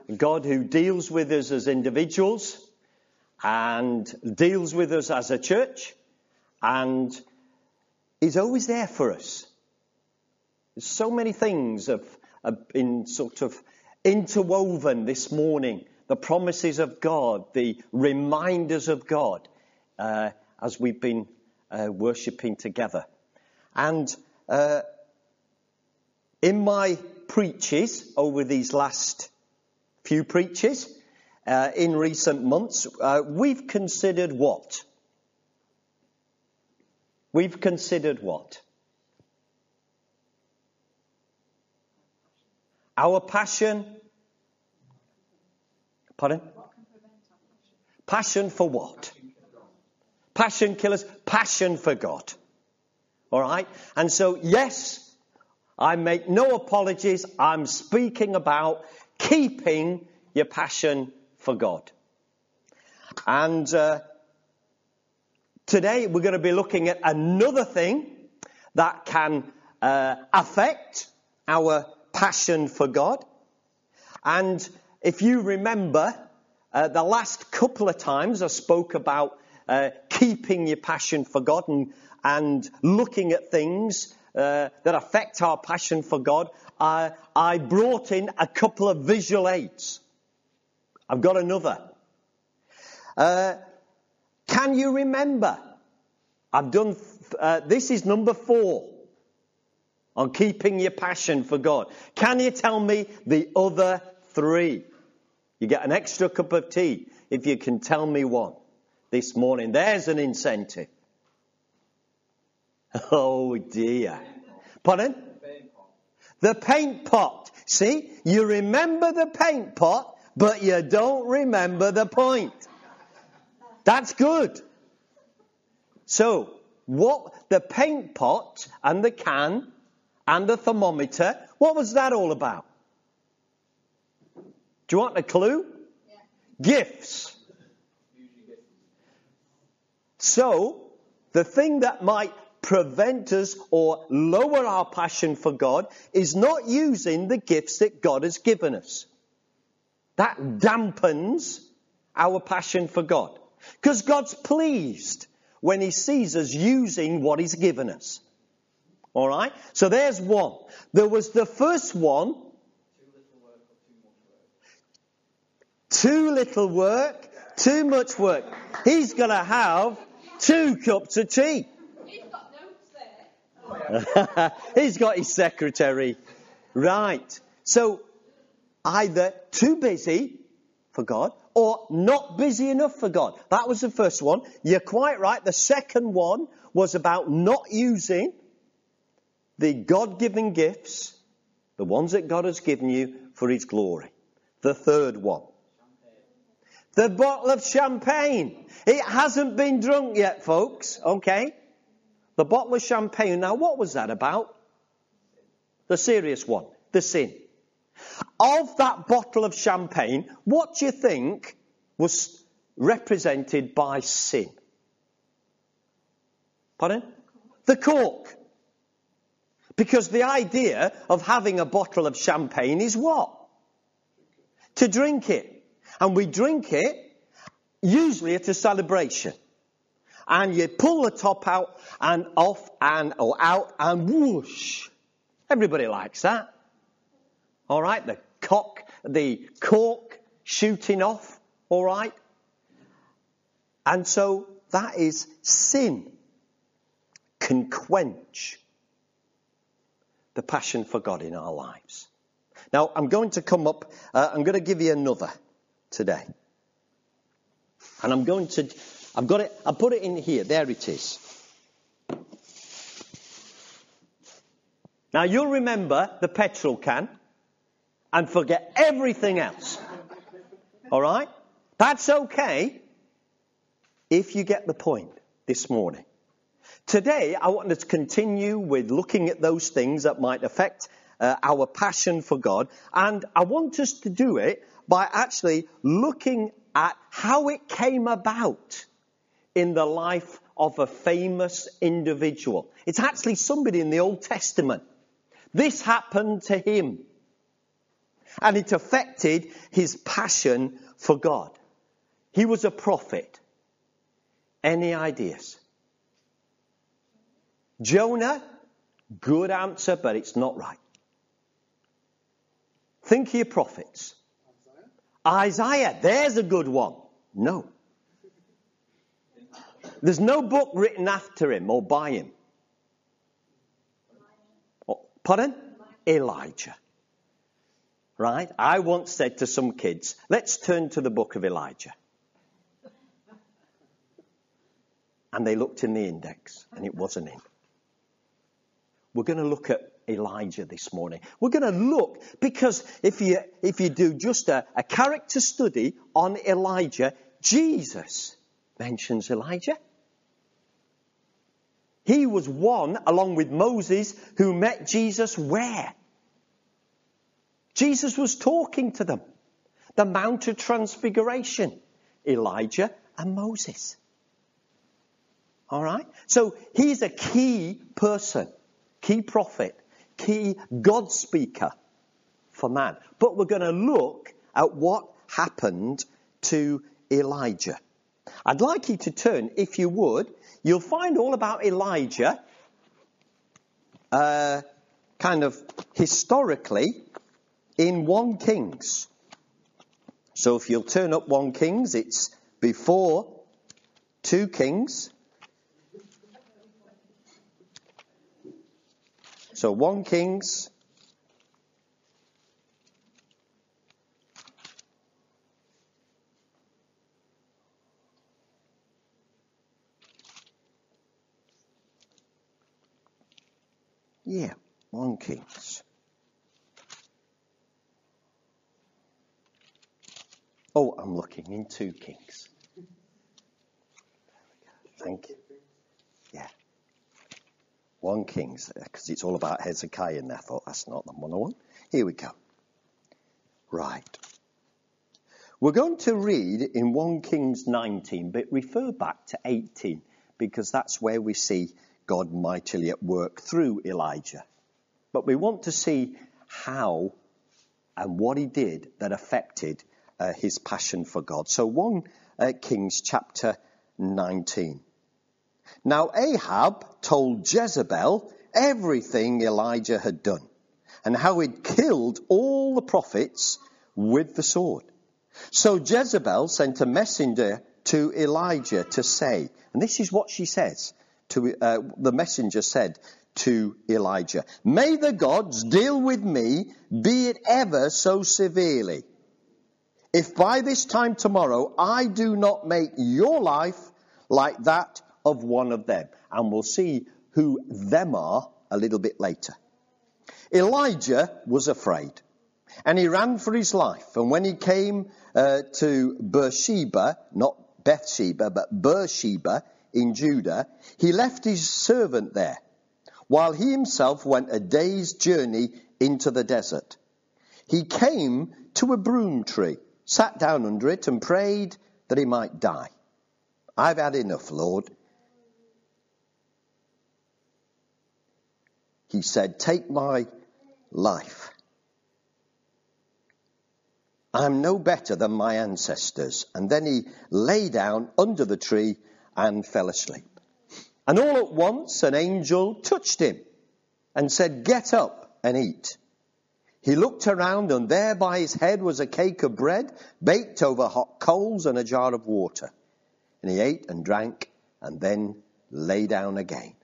God who deals with us as individuals and deals with us as a church and is always there for us. So many things have been sort of interwoven this morning. The promises of God, the reminders of God, as we've been worshipping together. And in my preaches over these last few preaches in recent months, we've considered what? We've considered what? Our passion. Pardon? Passion for what? Passion killers. Passion for God. All right? And so, yes, I make no apologies. I'm speaking about keeping your passion for God. And today we're going to be looking at another thing that can affect our passion for God. And if you remember, the last couple of times I spoke about keeping your passion for God and looking at things that affect our passion for God, I brought in a couple of visual aids. I've got another. Can you remember? I've done, this is number 4 on keeping your passion for God. Can you tell me the other 3? You get an extra cup of tea if you can tell me one this morning. There's an incentive. Oh dear. Pardon? The paint pot. See, you remember the paint pot, but you don't remember the point. That's good. So, what the paint pot and the can and the thermometer, what was that all about? Do you want a clue? Yeah. Gifts. So, the thing that might prevent us or lower our passion for God is not using the gifts that God has given us. That dampens our passion for God. Because God's pleased when he sees us using what he's given us. All right? So there's one. There was the first one. Too little work, too much work. He's going to have 2 cups of tea. He's got notes there. He's got his secretary. Right. So either too busy for God or not busy enough for God. That was the first one. You're quite right. The second one was about not using the God-given gifts, the ones that God has given you, for his glory. The third one. The bottle of champagne. It hasn't been drunk yet, folks. Okay? The bottle of champagne. Now, what was that about? The serious one. The sin. Of that bottle of champagne, what do you think was represented by sin? Pardon? The cork. Because the idea of having a bottle of champagne is what? To drink it. And we drink it usually at a celebration. And you pull the top out and off and or out and whoosh. Everybody likes that. All right, the cork shooting off. All right. And so that is sin. Can quench the passion for God in our lives. Now, I'm going to come up, I'm going to give you another today. And I put it in here. There it is. Now, you'll remember the petrol can and forget everything else. All right? That's okay if you get the point this morning. Today, I want to continue with looking at those things that might affect our passion for God. And I want us to do it by actually looking at how it came about in the life of a famous individual. It's actually somebody in the Old Testament. This happened to him. And it affected his passion for God. He was a prophet. Any ideas? Jonah, good answer, but it's not right. Think of your prophets. Isaiah, there's a good one. No. There's no book written after him or by him. Oh, pardon? Elijah. Right? I once said to some kids, let's turn to the book of Elijah. And they looked in the index, and it wasn't in. We're going to look at Elijah this morning. We're going to look, because if you do just a character study on Elijah, Jesus mentions Elijah. He was one, along with Moses, who met Jesus where? Jesus was talking to them. The Mount of Transfiguration. Elijah and Moses. All right? So he's a key person, key prophet, key God speaker for man. But we're going to look at what happened to Elijah. I'd like you to turn, if you would. You'll find all about Elijah, kind of historically, in 1 Kings. So if you'll turn up 1 Kings, it's before 2 Kings. So 1 Kings. Yeah, 1 Kings. Oh, I'm looking in 2 Kings. Thank you. Yeah. 1 Kings, because it's all about Hezekiah, and I thought that's not the one I want. Here we go. Right. We're going to read in 1 Kings 19, but refer back to 18, because that's where we see God mightily at work through Elijah. But we want to see how and what he did that affected his passion for God. So 1 Kings chapter 19. Now Ahab told Jezebel everything Elijah had done and how he'd killed all the prophets with the sword. So Jezebel sent a messenger to Elijah to say, and this is what she says, the messenger said to Elijah, may the gods deal with me, be it ever so severely, if by this time tomorrow I do not make your life like that of one of them. And we'll see who them are a little bit later. Elijah was afraid, and he ran for his life. And when he came to Beersheba, not Bathsheba, but Beersheba in Judah, he left his servant there, while he himself went a day's journey into the desert. He came to a broom tree, sat down under it, and prayed that he might die. I've had enough, Lord. He said, take my life. I'm no better than my ancestors. And then he lay down under the tree and fell asleep. And all at once an angel touched him and said, get up and eat. He looked around, and there by his head was a cake of bread baked over hot coals and a jar of water. And he ate and drank and then lay down again.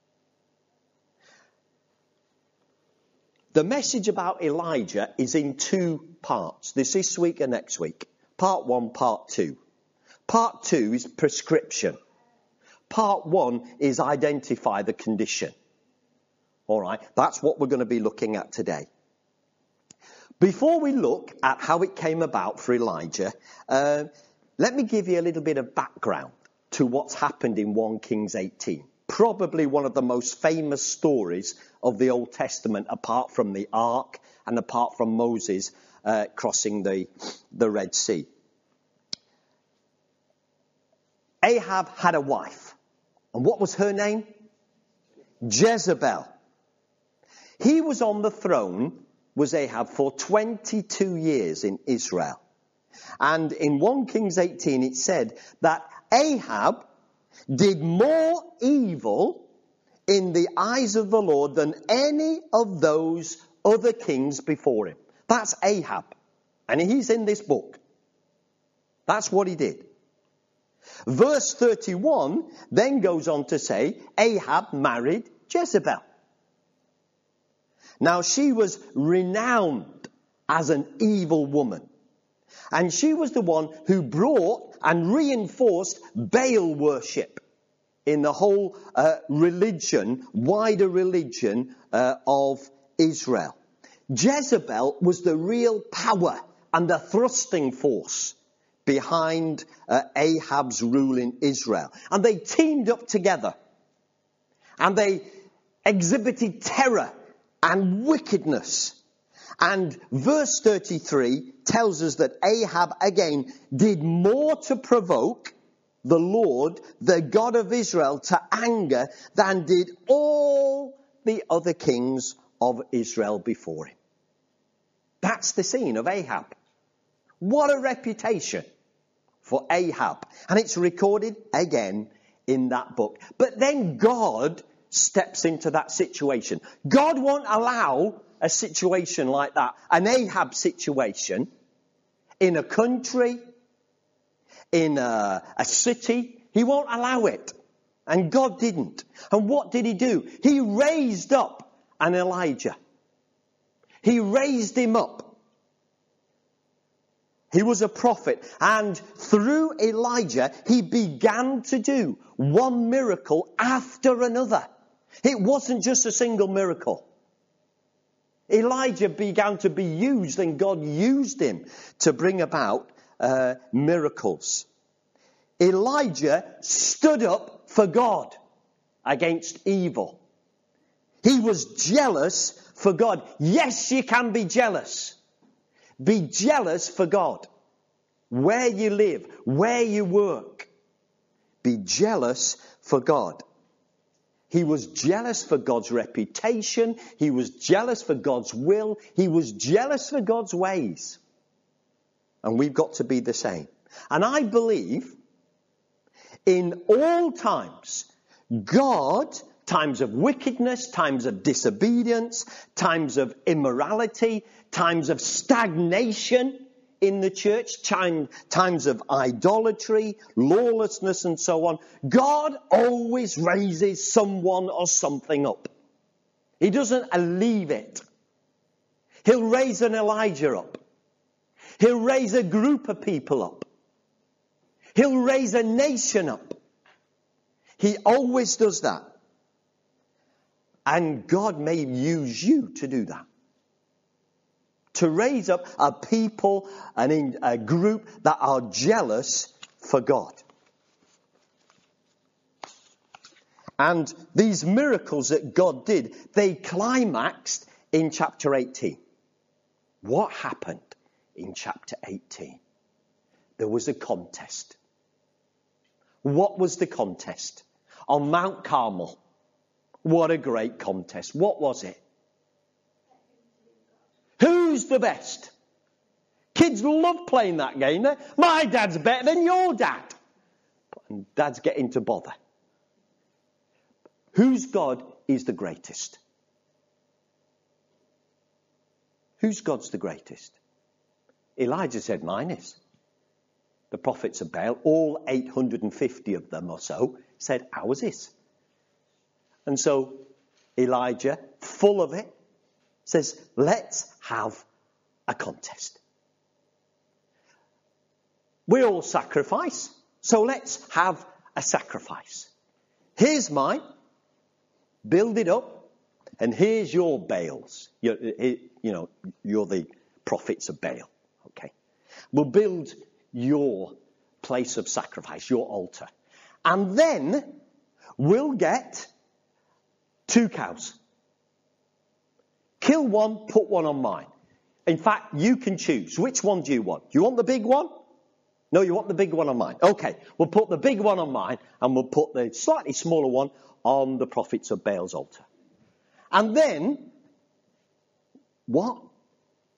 The message about Elijah is in 2 parts. This week and next week. Part 1, part 2. Part 2 is prescription. Part 1 is identify the condition. All right, that's what we're going to be looking at today. Before we look at how it came about for Elijah, let me give you a little bit of background to what's happened in 1 Kings 18. Probably one of the most famous stories of the Old Testament, apart from the Ark and apart from Moses crossing the Red Sea. Ahab had a wife. And what was her name? Jezebel. He was on the throne was Ahab for 22 years in Israel. And in 1 Kings 18 it said that Ahab did more evil in the eyes of the Lord than any of those other kings before him. That's Ahab. And he's in this book. That's what he did. Verse 31 then goes on to say Ahab married Jezebel. Now she was renowned as an evil woman. And she was the one who brought and reinforced Baal worship in the whole wider religion of Israel. Jezebel was the real power and the thrusting force behind Ahab's rule in Israel. And they teamed up together. And they exhibited terror and wickedness. And verse 33 tells us that Ahab again did more to provoke the Lord, the God of Israel, to anger than did all the other kings of Israel before him. That's the scene of Ahab. What a reputation for Ahab. And it's recorded again in that book. But then God steps into that situation. God won't allow a situation like that, an Ahab situation, in a country, in a city. He won't allow it. And God didn't. And what did he do? He raised up an Elijah. He raised him up. He was a prophet. And through Elijah, he began to do one miracle after another. It wasn't just a single miracle. Elijah began to be used, and God used him to bring about miracles. Elijah stood up for God against evil. He was jealous for God. Yes, you can be jealous. Be jealous for God. Where you live, where you work. Be jealous for God. He was jealous for God's reputation. He was jealous for God's will. He was jealous for God's ways. And we've got to be the same. And I believe in all times, God, times of wickedness, times of disobedience, times of immorality, times of stagnation in the church, times of idolatry, lawlessness and so on, God always raises someone or something up. He doesn't leave it. He'll raise an Elijah up. He'll raise a group of people up. He'll raise a nation up. He always does that. And God may use you to do that. To raise up a people and a group that are jealous for God. And these miracles that God did, they climaxed in chapter 18. What happened in chapter 18? There was a contest. What was the contest? On Mount Carmel. What a great contest. What was it? Who's the best? Kids love playing that game. My dad's better than your dad. And dads get into bother. Whose God is the greatest? Whose God's the greatest? Elijah said, mine is. The prophets of Baal, all 850 of them or so, said, ours is. And so Elijah, full of it, says, let's have a contest. We all sacrifice, so let's have a sacrifice. Here's mine, build it up, and here's your Baals. You're the prophets of Baal. Okay, we'll build your place of sacrifice, your altar. And then we'll get 2 cows. Kill one, put one on mine. In fact, you can choose. Which one do you want? Do you want the big one? No, you want the big one on mine. Okay, we'll put the big one on mine and we'll put the slightly smaller one on the prophets of Baal's altar. And then, what?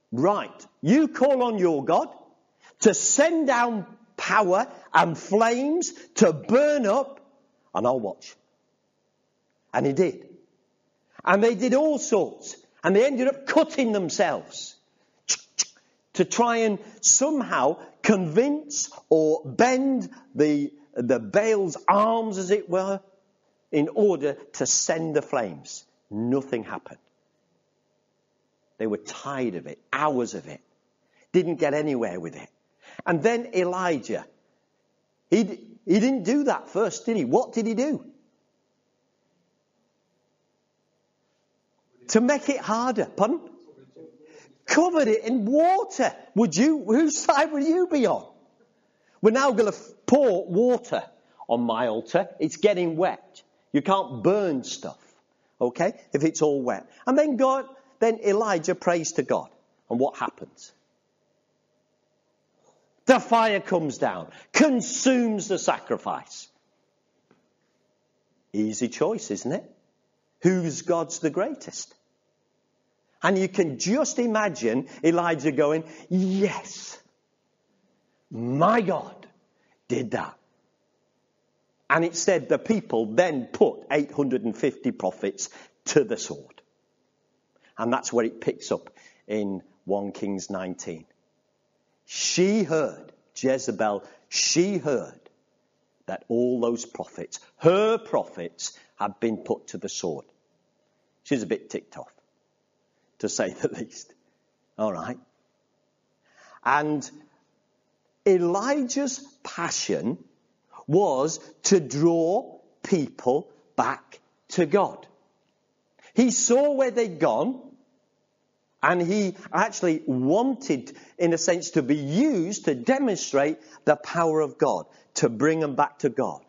right, you call on your God to send down power and flames to burn up, and I'll watch. And he did. And they did all sorts. And they ended up cutting themselves to try and somehow convince or bend the Baal's arms, as it were, in order to send the flames. Nothing happened. They were tired of it, hours of it. Didn't get anywhere with it. And then Elijah, he didn't do that first, did he? What did he do? To make it harder. Pardon? Covered it in water. Whose side would you be on? We're now going to pour water on my altar. It's getting wet. You can't burn stuff, okay, if it's all wet. And then Elijah prays to God. And what happens? The fire comes down, consumes the sacrifice. Easy choice, isn't it? Whose God's the greatest? And you can just imagine Elijah going, yes, my God did that. And it said the people then put 850 prophets to the sword. And that's where it picks up in 1 Kings 19. She heard, Jezebel, she heard that all those prophets, her prophets, had been put to the sword. She's a bit ticked off, to say the least. All right. And Elijah's passion was to draw people back to God. He saw where they'd gone, and he actually wanted, in a sense, to be used to demonstrate the power of God, to bring them back to God.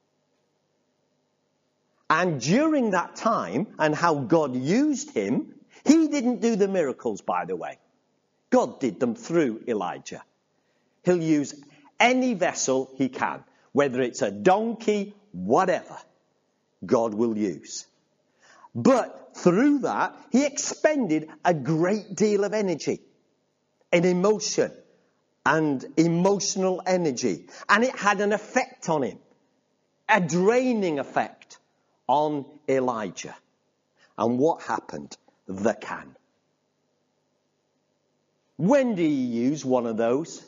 And during that time, and how God used him, he didn't do the miracles, by the way. God did them through Elijah. He'll use any vessel he can, whether it's a donkey, whatever, God will use. But through that, he expended a great deal of energy and emotion and emotional energy. And it had an effect on him, a draining effect on Elijah. And what happened? The can. When do you use one of those?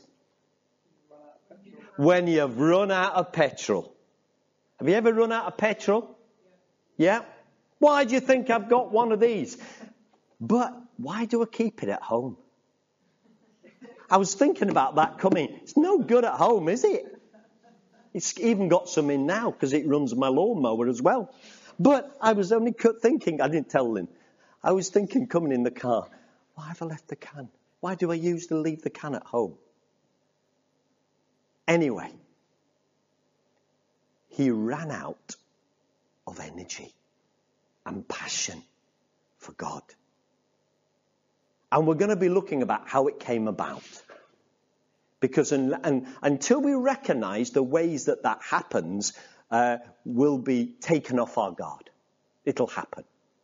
When you've run out of petrol. Have you ever run out of petrol? Yeah? Why do you think I've got one of these? But why do I keep it at home? I was thinking about that coming. It's no good at home, is it? It's even got some in now because it runs my lawnmower as well. But I was only thinking, I didn't tell Lynn. I was thinking coming in the car, why have I left the can? Why do I usually leave the can at home? Anyway, he ran out of energy and passion for God. And we're going to be looking about how it came about. Because until we recognize the ways that happens, we'll be taken off our guard. It'll happen.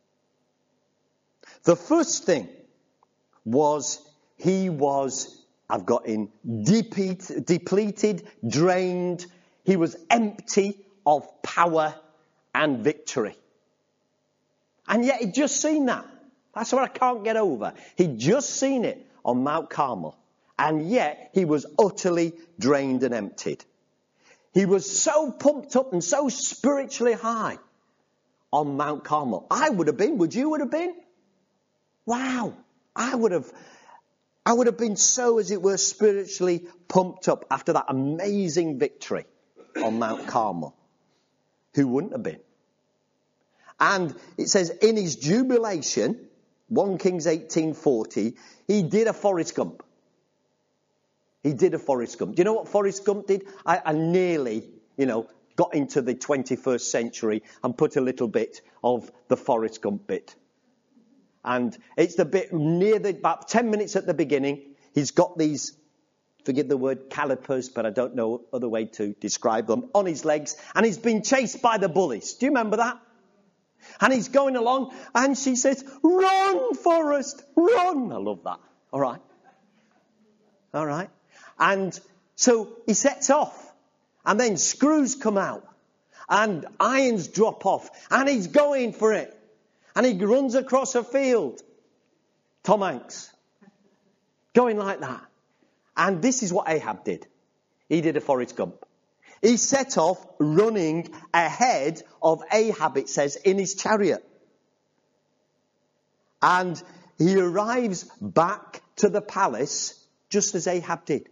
The first thing was I've got in depleted, drained. He was empty of power and victory. And yet he'd just seen that. That's what I can't get over. He'd just seen it on Mount Carmel. And yet he was utterly drained and emptied. He was so pumped up and so spiritually high on Mount Carmel. I would have been. Would you would have been? Wow. I would have been so, as it were, spiritually pumped up after that amazing victory on Mount Carmel. Who wouldn't have been? And it says in his jubilation, 1 Kings 18:40, he did a Forrest Gump. He did a Forrest Gump. Do you know what Forrest Gump did? I nearly, got into the 21st century and put a little bit of the Forrest Gump bit. And it's the bit near about 10 minutes at the beginning. He's got these, forgive the word, calipers, but I don't know other way to describe them, on his legs. And he's been chased by the bullies. Do you remember that? And he's going along and she says, run, Forrest, run. I love that. All right. All right. And so he sets off. And then screws come out. And irons drop off. And he's going for it. And he runs across a field. Tom Hanks. Going like that. And this is what Ahab did. He did a Forrest Gump. He set off running ahead of Ahab, it says, in his chariot. And he arrives back to the palace just as Ahab did.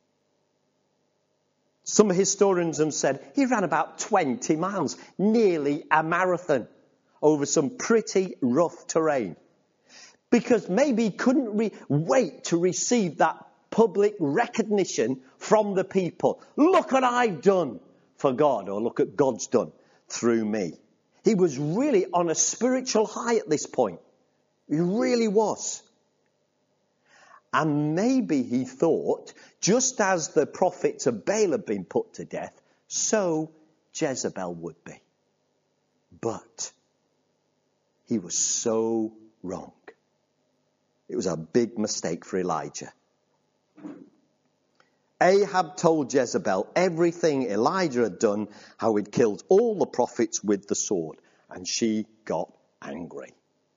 Some historians have said he ran about 20 miles, nearly a marathon, over some pretty rough terrain. Because maybe he couldn't wait to receive that public recognition from the people. Look what I've done for God, or look what God's done through me. He was really on a spiritual high at this point. He really was. And maybe he thought, just as the prophets of Baal had been put to death, so Jezebel would be. But he was so wrong. It was a big mistake for Elijah. Ahab told Jezebel everything Elijah had done, how he'd killed all the prophets with the sword. And she got angry.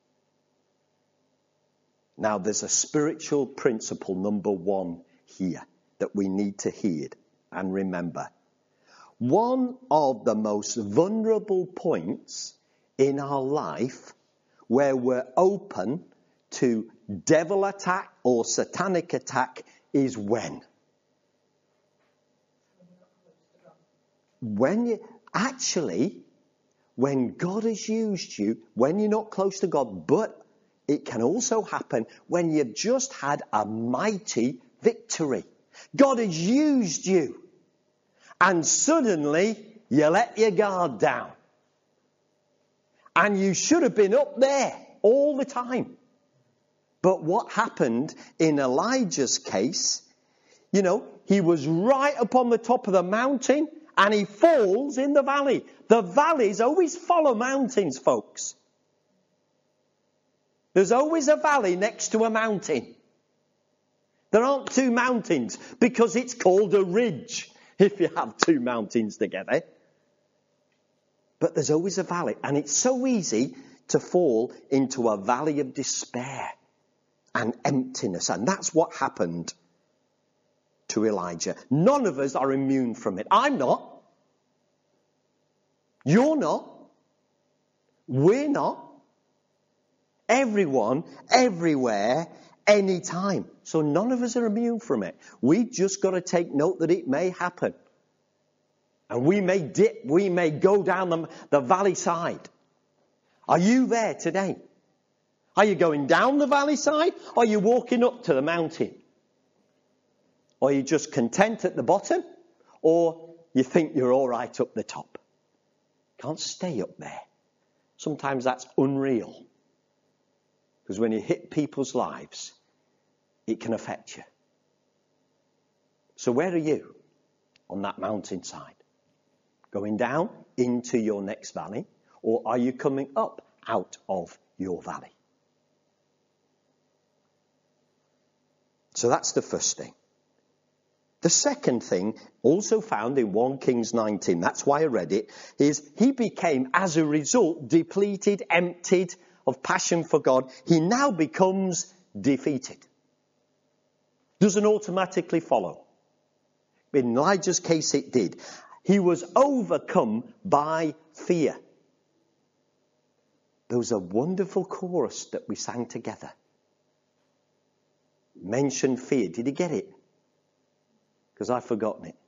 Now, there's a spiritual principle, number one, here that we need to hear and remember. One of the most vulnerable points in our life where we're open to devil attack or satanic attack is when? When God has used you, when you're not close to God, but it can also happen when you've just had a mighty victory. God has used you. And suddenly you let your guard down. And you should have been up there all the time. But what happened in Elijah's case, he was right up on the top of the mountain and he falls in the valley. The valleys always follow mountains, folks. There's always a valley next to a mountain. There aren't two mountains because it's called a ridge if you have two mountains together. But there's always a valley. And it's so easy to fall into a valley of despair and emptiness. And that's what happened to Elijah. None of us are immune from it. I'm not. You're not. We're not. Everyone, everywhere, anytime. So none of us are immune from it. We just got to take note that it may happen. And we may dip, we may go down the valley side. Are you there today? Are you going down the valley side? Or are you walking up to the mountain? Or are you just content at the bottom? Or you think you're all right up the top? Can't stay up there. Sometimes that's unreal. Because when you hit people's lives, it can affect you. So where are you on that mountainside? Going down into your next valley? Or are you coming up out of your valley? So that's the first thing. The second thing, also found in 1 Kings 19, that's why I read it, is he became, as a result, depleted, emptied of passion for God. He now becomes defeated. Doesn't automatically follow. In Elijah's case, it did. He was overcome by fear. There was a wonderful chorus that we sang together. Mentioned fear. Did you get it? Because I've forgotten it.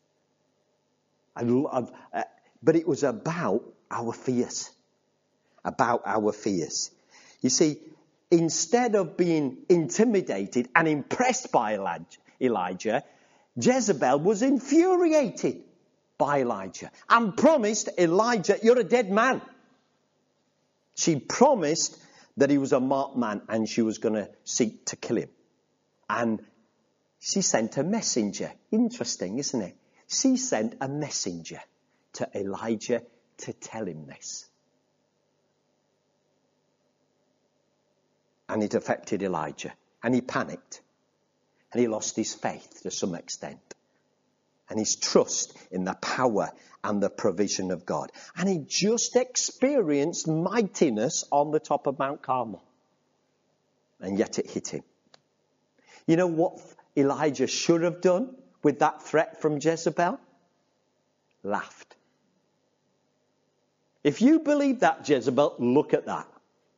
But it was about our fears. About our fears. You see, instead of being intimidated and impressed by Elijah, Jezebel was infuriated by Elijah and promised Elijah, you're a dead man. She promised that he was a marked man and she was going to seek to kill him. And she sent a messenger. Interesting, isn't it? She sent a messenger to Elijah to tell him this. And it affected Elijah. And he panicked. And he lost his faith to some extent. And his trust in the power and the provision of God. And he just experienced mightiness on the top of Mount Carmel. And yet it hit him. You know what Elijah should have done with that threat from Jezebel? Laughed. If you believe that, Jezebel, look at that.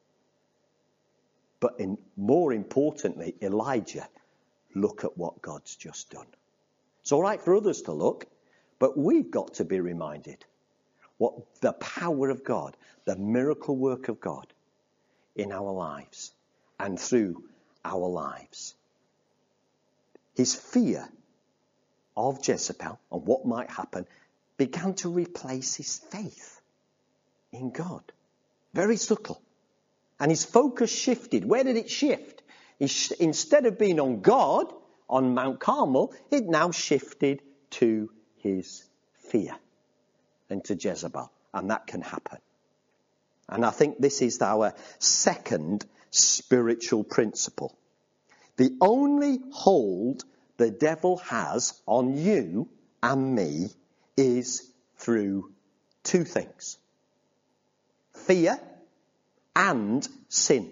But more importantly, Elijah, look at what God's just done. It's all right for others to look, but we've got to be reminded what the power of God, the miracle work of God in our lives and through our lives. His fear of Jezebel and what might happen began to replace his faith in God. Very subtle. And his focus shifted. Where did it shift? Instead of being on God, on Mount Carmel, it now shifted to his fear and to Jezebel. And that can happen. And I think this is our second spiritual principle. The only hold the devil has on you and me is through two things. Fear and sin.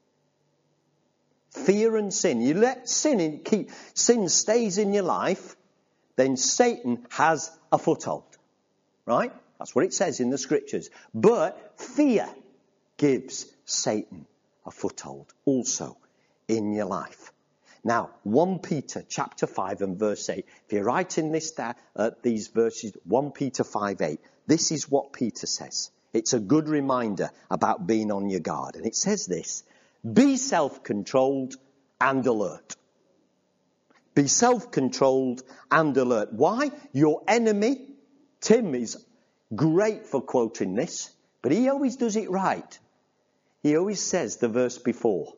Fear and sin. You let sin stays in your life, then Satan has a foothold. Right? That's what it says in the scriptures. But fear gives Satan a foothold also in your life. Now, 1 Peter chapter 5 and verse 8. If you're writing these verses, 1 Peter 5:8, this is what Peter says. It's a good reminder about being on your guard. And it says this: be self-controlled and alert. Be self-controlled and alert. Why? Your enemy, Tim is great for quoting this, but he always does it right. He always says the verse before.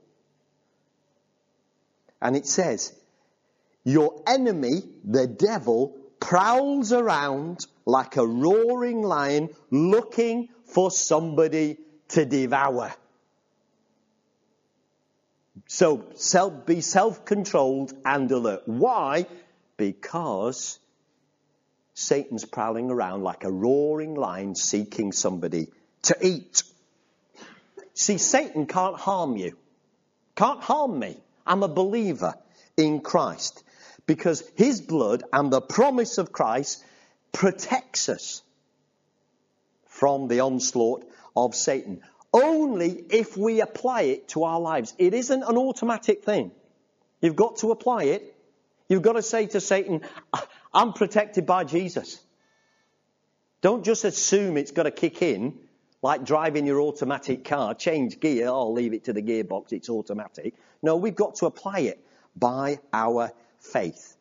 And it says, your enemy, the devil, prowls around like a roaring lion looking for somebody to devour. So be self-controlled and alert. Why? Because Satan's prowling around like a roaring lion seeking somebody to eat. See, Satan can't harm you. Can't harm me. I'm a believer in Christ. Because his blood and the promise of Christ protects us from the onslaught of Satan. Only if we apply it to our lives. It isn't an automatic thing. You've got to apply it. You've got to say to Satan, I'm protected by Jesus. Don't just assume it's got to kick in like driving your automatic car. Change gear, I'll leave it to the gearbox, it's automatic. No, we've got to apply it by our faith.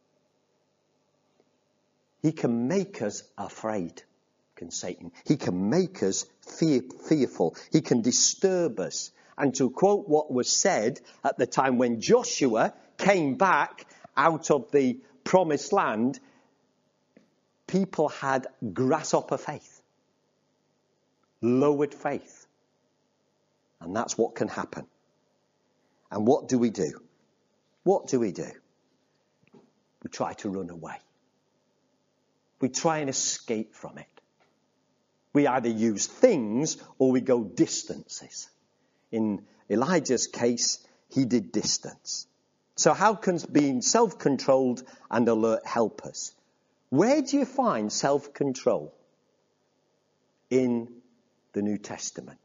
He can make us afraid, can Satan. He can make us fearful. He can disturb us. And to quote what was said at the time when Joshua came back out of the promised land, people had grasshopper faith, lowered faith. And that's what can happen. And what do we do? What do we do? We try to run away. We try and escape from it. We either use things or we go distances. In Elijah's case, he did distance. So how can being self-controlled and alert help us? Where do you find self-control in the New Testament?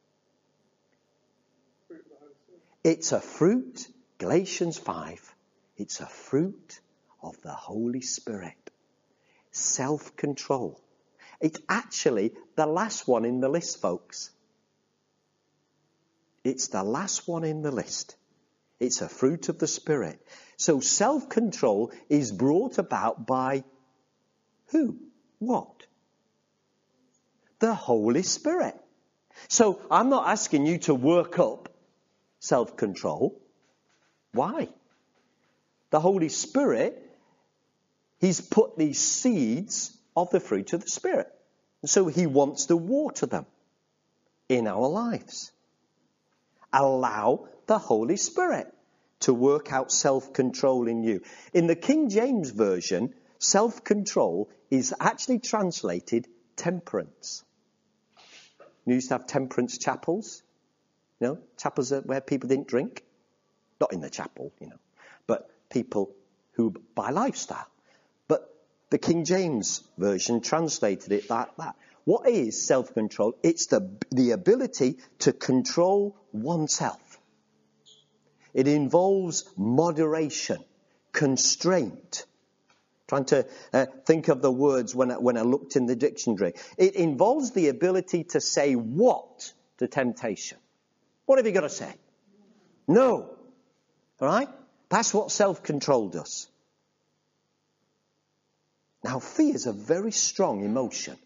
It's a fruit, Galatians 5, it's a fruit of the Holy Spirit. Self-control. It's actually the last one in the list, folks. It's the last one in the list. It's a fruit of the Spirit. So self-control is brought about by who? What? The Holy Spirit. So I'm not asking you to work up self-control. Why? The Holy Spirit, He's put these seeds of the fruit of the Spirit. And so He wants to water them in our lives. Allow the Holy Spirit to work out self-control in you. In the King James Version, self-control is actually translated temperance. You used to have temperance chapels. You know, chapels where people didn't drink. Not in the chapel, you know, but people who by lifestyle. But the King James Version translated it like that. What is self-control? It's the ability to control oneself. It involves moderation, constraint. Trying to think of the words when I looked in the dictionary. It involves the ability to say what to temptation. What have you got to say? No. All right? That's what self-control does. Now, fear is a very strong emotion.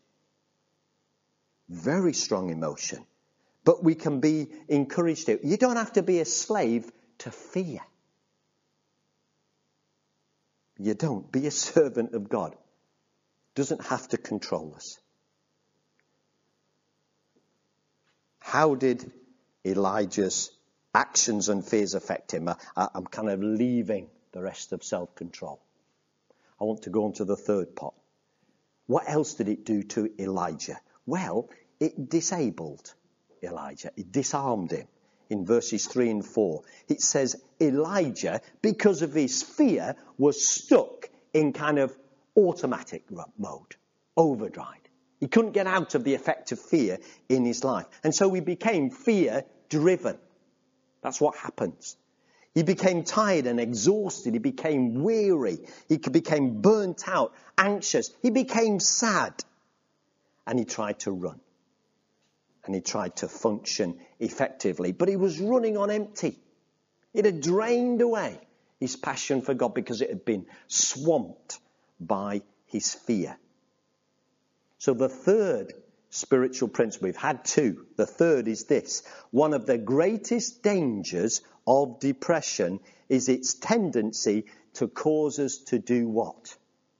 Very strong emotion. But we can be encouraged to. You don't have to be a slave to fear. You don't. Be a servant of God. Doesn't have to control us. How did Elijah's actions and fears affect him? I'm kind of leaving the rest of self-control. I want to go on to the third part. What else did it do to Elijah? Well, it disabled Elijah. It disarmed him. In verses 3 and 4, it says Elijah, because of his fear, was stuck in kind of automatic mode, overdrive. He couldn't get out of the effect of fear in his life. And so he became fear-driven. That's what happens. He became tired and exhausted. He became weary. He became burnt out, anxious. He became sad. And he tried to run. And he tried to function effectively. But he was running on empty. It had drained away his passion for God because it had been swamped by his fear. So the third spiritual principle, we've had two. The third is this. One of the greatest dangers of depression is its tendency to cause us to do what?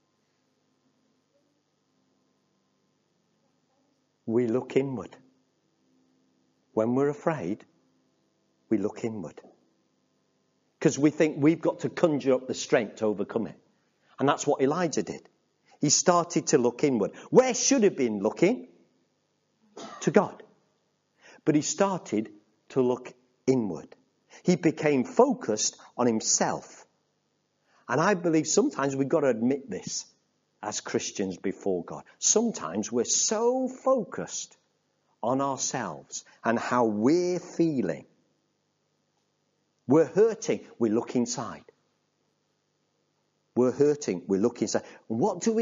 We look inward. When we're afraid, we look inward. Because we think we've got to conjure up the strength to overcome it. And that's what Elijah did. He started to look inward. Where should he have been looking? To God. But he started to look inward. He became focused on himself. And I believe sometimes we've got to admit this as Christians before God. Sometimes we're so focused on ourselves and how we're feeling. We're hurting, we look inside. We're hurting, we look inside. What do?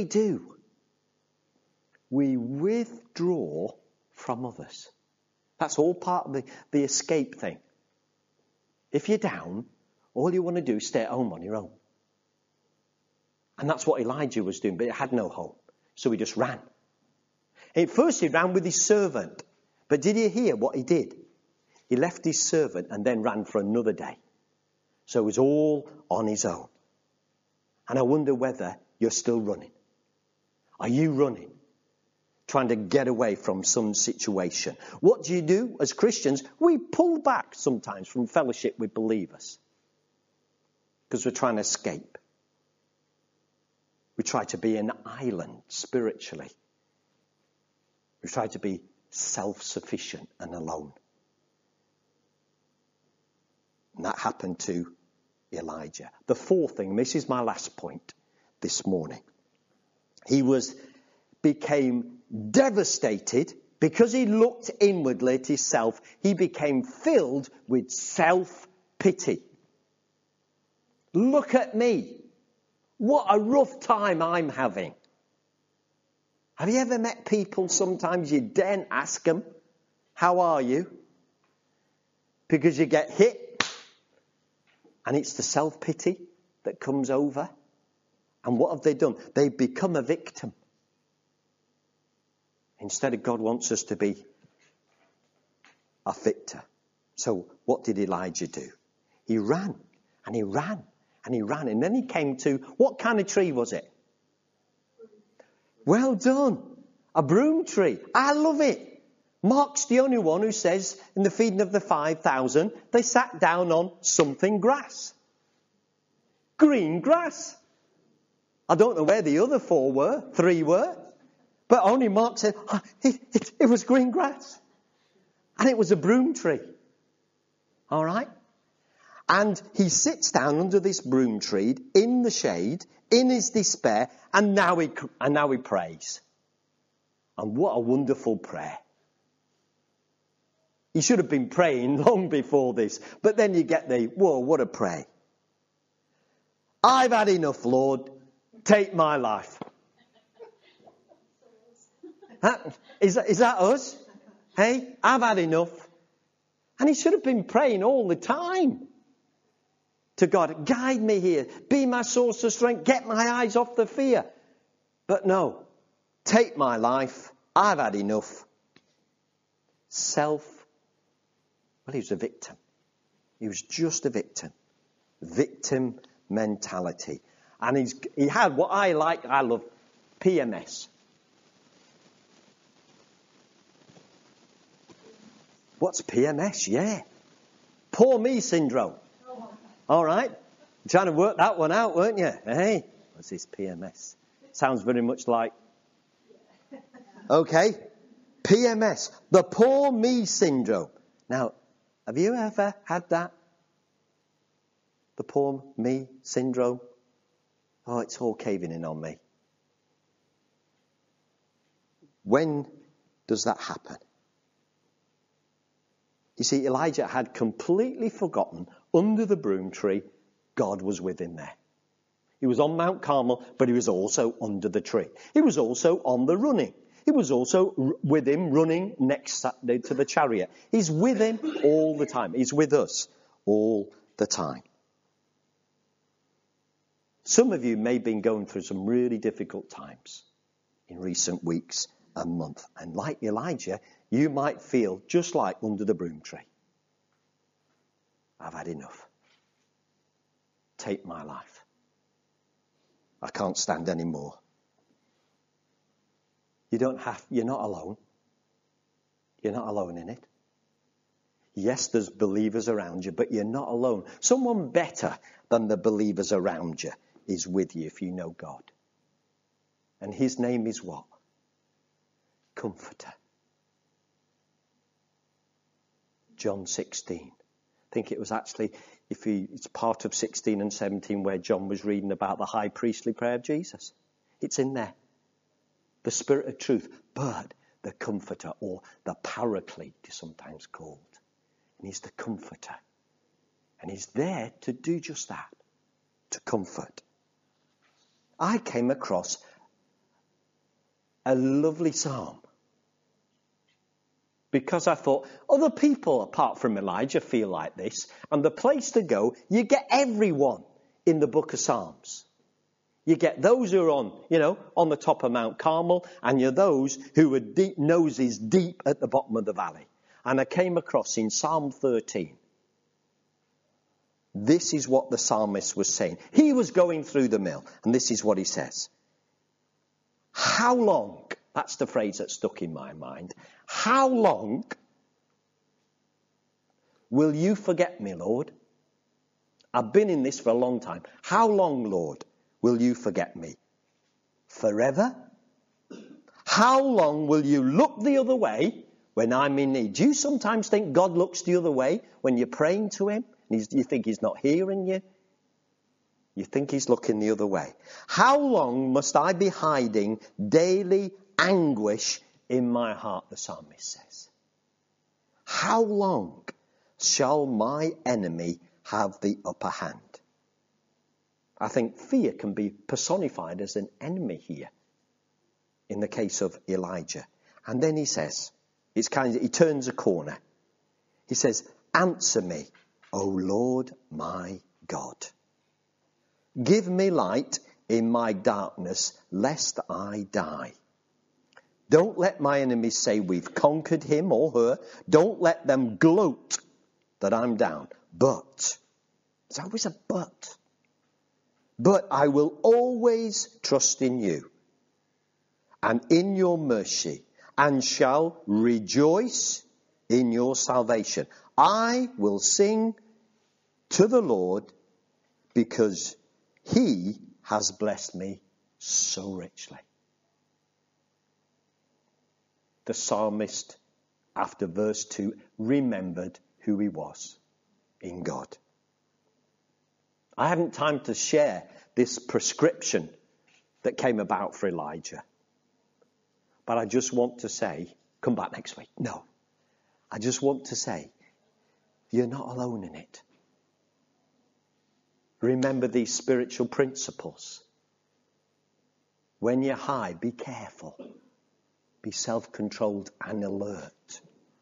We withdraw from others. That's all part of the escape thing. If you're down, all you want to do is stay at home on your own. And that's what Elijah was doing, but he had no hope. So he just ran. At first he ran with his servant. But did you hear what he did? He left his servant and then ran for another day. So he was all on his own. And I wonder whether you're still running. Are you running? Trying to get away from some situation. What do? As Christians? We pull back sometimes from fellowship with believers. Because we're trying to escape. We try to be an island spiritually. We try to be self-sufficient and alone. And that happened to Elijah. The fourth thing, this is my last point this morning. He became devastated because he looked inwardly at himself. He became filled with self-pity. Look at me. What a rough time I'm having. Have you ever met people sometimes you daren't ask them, how are you? Because you get hit. And it's the self-pity that comes over. And what have they done? They become a victim. Instead of God wants us to be a victor. So what did Elijah do? He ran and he ran and he ran. And then he came to, what kind of tree was it? Well done. A broom tree. I love it. Mark's the only one who says in the feeding of the 5,000, they sat down on something grass. green grass. I don't know where the other 3 were. But only Mark said, it was green grass. And it was a broom tree. All right? And he sits down under this broom tree in the shade, in his despair, and now he prays. And what a wonderful prayer. He should have been praying long before this. But then you get whoa, what a prayer. I've had enough, Lord. Take my life. Is that us? Hey, I've had enough. And he should have been praying all the time to God. Guide me here. Be my source of strength. Get my eyes off the fear. But no. Take my life. I've had enough. Well, he was a victim. He was just a victim. Victim mentality. And he had what I love, PMS. What's PMS? Yeah. Poor me syndrome. All right. You're trying to work that one out, weren't you? Hey, what's this PMS? Sounds very much like... Okay. PMS. The poor me syndrome. Now, have you ever had that? The poor me syndrome? Oh, it's all caving in on me. When does that happen? You see, Elijah had completely forgotten, under the broom tree, God was with him there. He was on Mount Carmel, but he was also under the tree. He was also on the running. He was also with him running next Saturday to the chariot. He's with him all the time. He's with us all the time. Some of you may have been going through some really difficult times in recent weeks and months. And like Elijah, you might feel just like under the broom tree. I've had enough. Take my life. I can't stand any more. You're not alone. You're not alone in it. Yes, there's believers around you, but you're not alone. Someone better than the believers around you is with you if you know God. And his name is what? Comforter. John 16. I think it was actually, it's part of 16 and 17 where John was reading about the high priestly prayer of Jesus. It's in there. The Spirit of truth, but the Comforter, or the Paraclete is sometimes called. And he's the Comforter. And he's there to do just that, to comfort. I came across a lovely psalm because I thought, other people apart from Elijah feel like this, and the place to go, you get everyone in the book of Psalms. You get those who are on the top of Mount Carmel, and you're those who are deep noses deep at the bottom of the valley. And I came across in Psalm 13. This is what the psalmist was saying. He was going through the mill, and this is what he says. How long, that's the phrase that stuck in my mind, how long will you forget me, Lord? I've been in this for a long time. How long, Lord, will you forget me? Forever? How long will you look the other way when I'm in need? Do you sometimes think God looks the other way when you're praying to him? And you think he's not hearing you? You think he's looking the other way. How long must I be hiding daily anguish in my heart, the psalmist says. How long shall my enemy have the upper hand? I think fear can be personified as an enemy here in the case of Elijah. And then he says, he turns a corner. He says, answer me, O Lord my God. Give me light in my darkness, lest I die. Don't let my enemies say we've conquered him or her. Don't let them gloat that I'm down. But, there's always a but. But I will always trust in you and in your mercy, and shall rejoice in your salvation. I will sing to the Lord because He has blessed me so richly. The psalmist, after verse 2, remembered who he was in God. I haven't time to share this prescription that came about for Elijah. But I just want to say, come back next week. No. I just want to say, you're not alone in it. Remember these spiritual principles. When you're high, be careful. Be self-controlled and alert.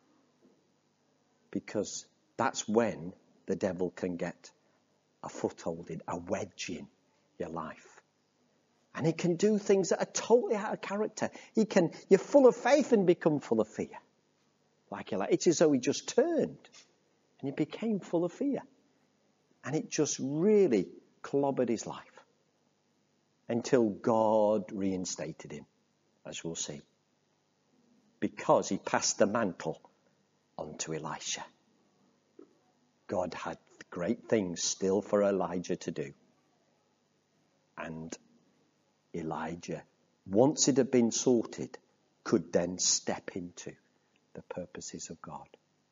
Because that's when the devil can get a foothold in, a wedge in your life. And he can do things that are totally out of character. You're full of faith and become full of fear. It's as though he just turned and he became full of fear. And it just really clobbered his life until God reinstated him, as we'll see. Because he passed the mantle on to Elisha. God had great things still for Elijah to do. And Elijah, once it had been sorted, could then step into the purposes of God.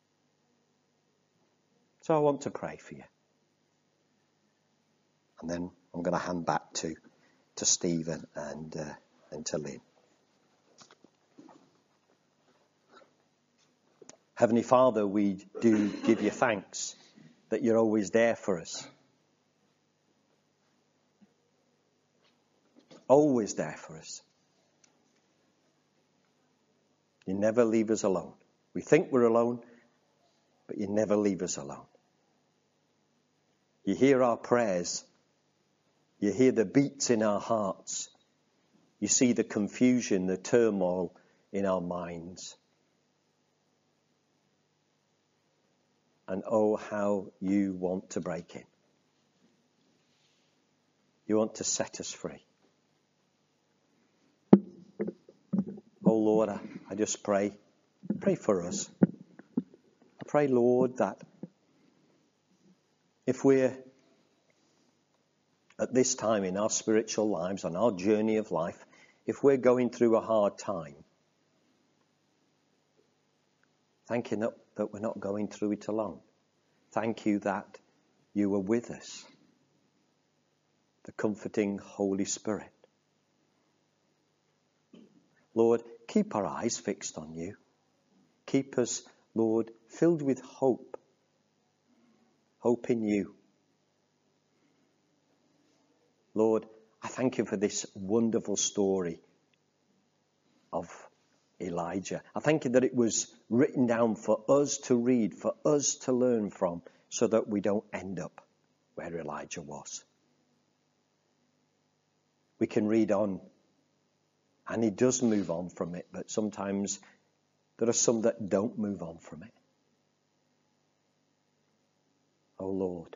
So I want to pray for you. And then I'm going to hand back to Stephen and to Lynn. Heavenly Father, we do give you thanks that you're always there for us. Always there for us. You never leave us alone. We think we're alone, but you never leave us alone. You hear our prayers. You hear the beats in our hearts. You see the confusion, the turmoil in our minds. And oh, how you want to break in. You want to set us free. Oh Lord, I just pray for us. I pray, Lord, that if we're at this time in our spiritual lives, on our journey of life, if we're going through a hard time, thank you that we're not going through it alone. Thank you that you are with us. The comforting Holy Spirit. Lord, keep our eyes fixed on you. Keep us, Lord, filled with hope. Hope in you. Lord, I thank you for this wonderful story of Elijah. I thank you that it was written down for us to read, for us to learn from, so that we don't end up where Elijah was. We can read on, and he does move on from it, but sometimes there are some that don't move on from it. Oh Lord,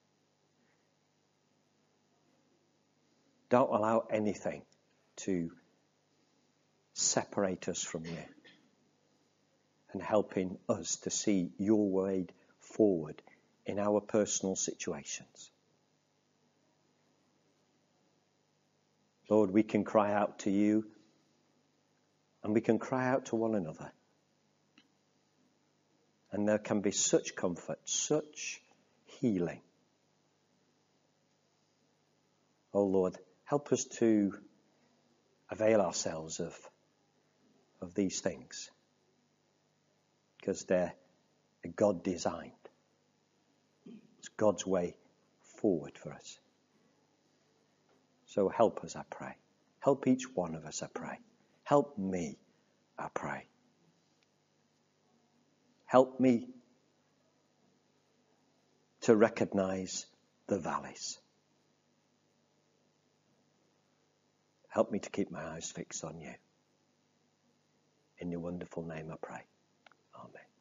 don't allow anything to separate us from you and helping us to see your way forward in our personal situations. Lord, we can cry out to you and we can cry out to one another. And there can be such comfort, such healing. Oh Lord, help us to avail ourselves of these things. Because they're God designed. It's God's way forward for us. So help us, I pray. Help each one of us, I pray. Help me, I pray. Help me to recognize the valleys. Help me to keep my eyes fixed on you. In your wonderful name I pray. Amen.